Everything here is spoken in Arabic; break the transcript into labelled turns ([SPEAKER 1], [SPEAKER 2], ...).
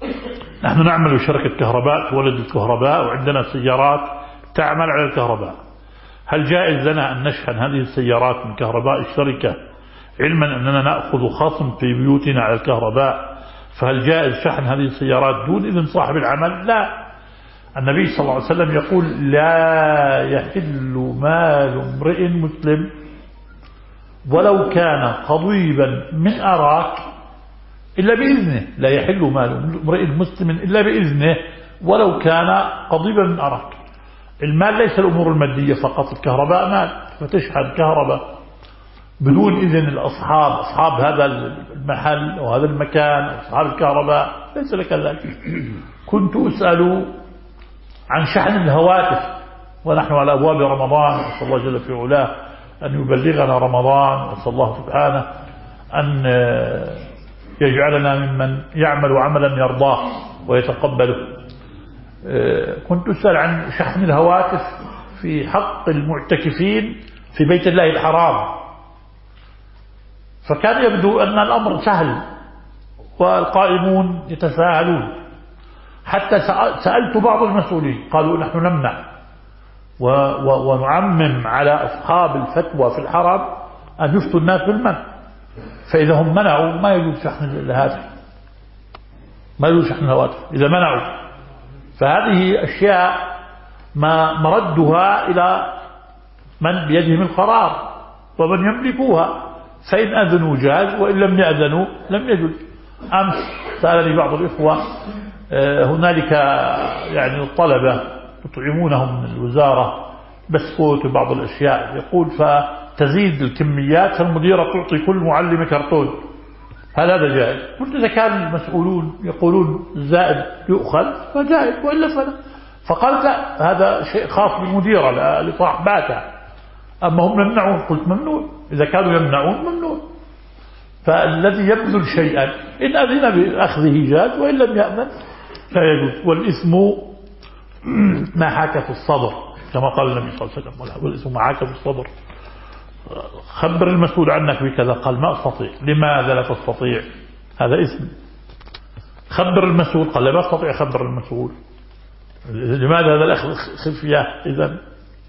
[SPEAKER 1] نحن نعمل شركة كهرباء تولد الكهرباء وعندنا سيارات تعمل على الكهرباء. هل جائز لنا أن نشحن هذه السيارات من كهرباء الشركة علما أننا نأخذ خصم في بيوتنا على الكهرباء؟ فهل جائز شحن هذه السيارات دون إذن صاحب العمل؟ لا. النبي صلى الله عليه وسلم يقول لا يحل مال امرئ مسلم ولو كان قضيبا من أراك إلا بإذنه. لا يحل مال امرئ مسلم إلا بإذنه ولو كان قضيبا من أراك. المال ليس الأمور المادية فقط، الكهرباء مال، فتشحن كهرباء بدون إذن الأصحاب، أصحاب هذا المحل أو هذا المكان، أصحاب الكهرباء، ليس لك ذلك. كنت أسأل عن شحن الهواتف ونحن على أبواب رمضان، نسأل الله جل في علاه أن يبلغنا رمضان، نسأل الله سبحانه أن يجعلنا ممن يعمل عملا يرضاه ويتقبله. كنت أسأل عن شحن الهواتف في حق المعتكفين في بيت الله الحرام، فكان يبدو أن الأمر سهل والقائمون يتساهلون، حتى سألت بعض المسؤولين قالوا نحن نمنع ونعمم على أصحاب الفتوى في الحرم أن يفتوا الناس بالمنع، فإذا هم منعوا ما يجوز شحن الهاتف، ما يجوز شحن الهواتف إذا منعوا. فهذه أشياء ما مردها إلى من بيدهم القرار ومن يملكوها، فإن أذنوا جاز وإن لم يأذنوا لم يجوز. أمس سألني بعض الإخوة هنالك يعني الطلبة يطعمونهم من الوزارة بسكوت وبعض الأشياء، يقول فتزيد الكميات فالمديرة تعطي كل معلم كرتون، هل هذا جائز؟ قلت إذا كان المسؤولون يقولون الزائد يؤخذ فجائز وإلا فلا. فقالت لا هذا شيء خاص بالمديرة لصاحباتها، أما هم يمنعون. قلت ممنوع، إذا كانوا يمنعون ممنوع. فالذي يبذل شيئا إن أذن بأخذه جاز وإن لم يأذن لا يجوز. والإثم ما حاك في الصدر كما قال النبي صلى الله عليه وسلم، والإثم ما حاك في الصدر. خبر المسؤول عنك بكذا، قال ما أستطيع. لماذا لا تستطيع؟ هذا اسم. خبر المسؤول، قال لا أستطيع. خبر المسؤول، لماذا هذا الأخذ خفية؟ إذن